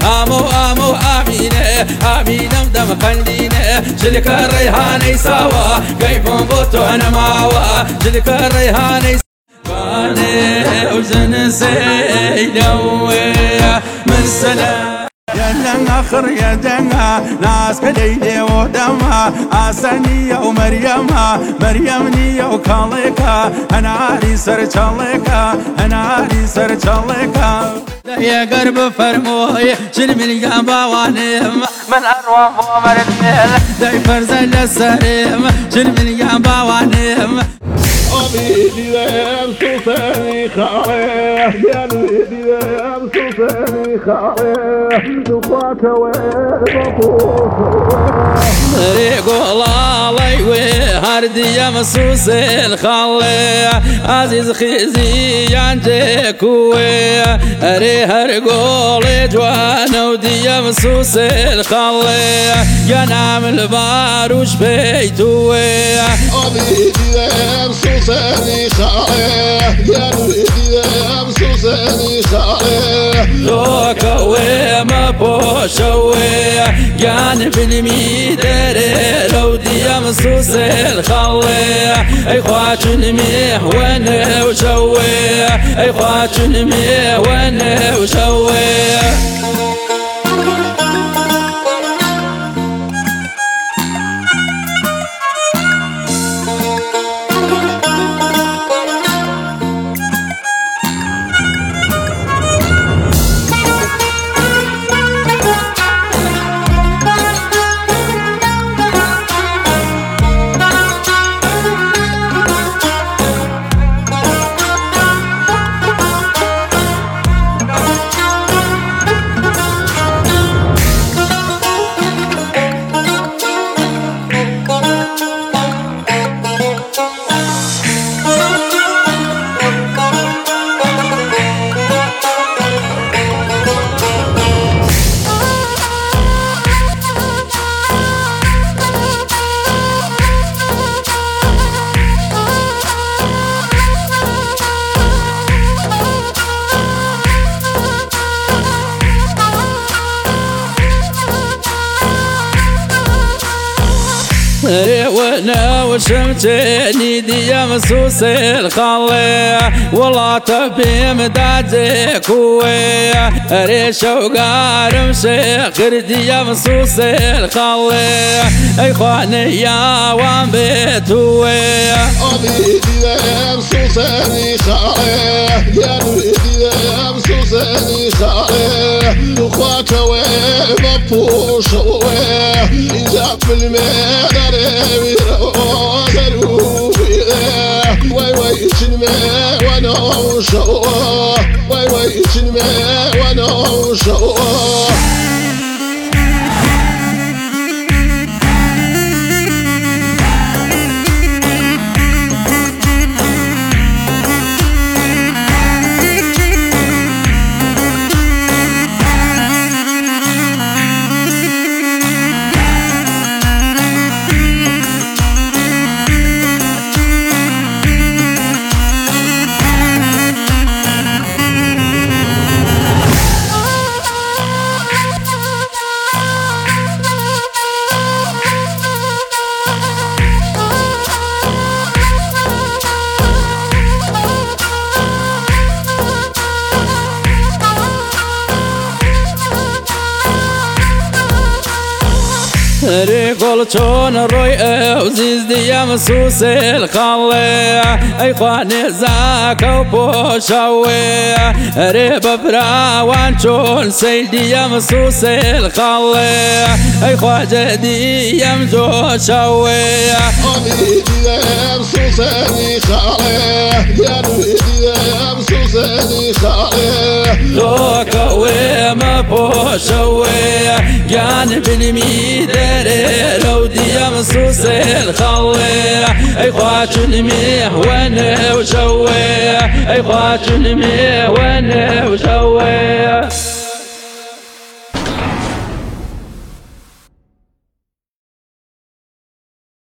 آمو آمينة آمينة مدام خلينا جلك الريحاني سوا كيف بوتو أنا معوا جلك الريحاني سوا وزن سيلوي من سلام يا دنا آخر يا دنا ناس كليلي ودما آسانية مريم وكاليكا أنا علي سرچاليكا يا قرب فرموي شل من جنبا وانيم من أروح ومرتمل داي فرزل السريم شل من جنبا وانيم أبيدي ذهب سوسني خالي جنبي ذهب سوسني خالي دفعك ويربطوك ريقو الله وهردي يا مسوس الخالي عزيز خيزي عندكوي هرقولي جوانا ودي يا مسوس الخالي يا نعم الباروش بيتوي أبيدي ذهب سوسني خالي جنبي ذهب سوسني خالي لوكوي ما بوشوي جانب الميدر لو دي مسوس الخالي اي خواتن ميه وانا وشوي اي خواتن ميه وانا وشوي وانا وشمتني دي يا مسوس الخالي والله تبي مدادك وي ريش وقارم شيخر دي يا مسوس الخالي اي خواني يا وان بيتوي أبيدي ذهب سوسني خالي جنبي ذهب سوسني خالي دخاك ويبطوش إذا في المدار واي شنمي وانا وشو واي شنمي وانا وشو ريقول شون روي وزيز دي يا مسوس الخالي اي خواني زاك وبوشاوي ريب براوان شون سيدي يا مسوس الخالي اي خواجه دي يا مجوشاوي أبيدي ذهب سوسني خالي جنبي ذهب سوسني خالي لوكوي ما بوشاوي جانب الميدر لو دي يا مسوس الخالي اي خواتن ميه وانا وشوي اي خواتن ميه وانا وشوي